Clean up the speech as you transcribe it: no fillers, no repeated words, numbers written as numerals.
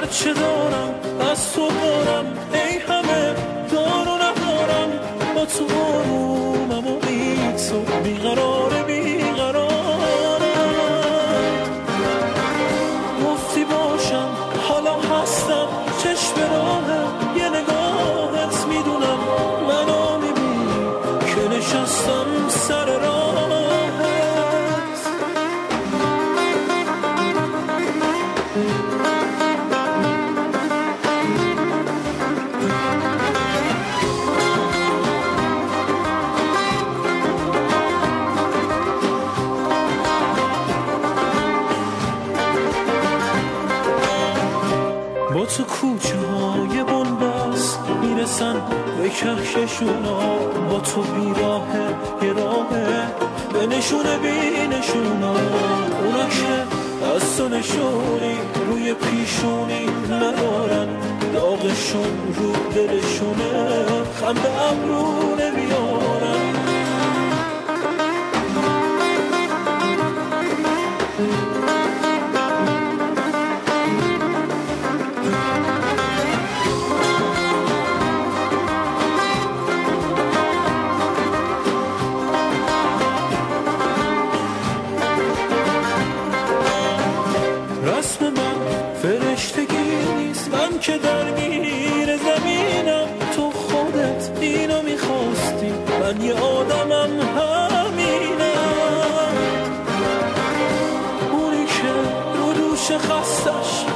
چه دارم از تو دارم، ای همه دار و ندارم، با تو آرومم و بی تو بیقرار بیقرارم. گفتی باشم حالا هستم، چشم راه یه نگاهت میدونم منو میبینی که نشستم سر راهت. با تو کوچه های بنبست میرسن به کهکشونا، با تو بیراهه یه راهه به نشونه بی نشونا. اونا که از تو نشونی روی پیشونی ندارن، داغشون رو دلشونه خنده ابرو نمیارن. رسم من فرشتگی نیست، من که درگیر زمینم، تو خودت اینو میخواستی، من یه آدمم همینم. اونی که رو دوش خستش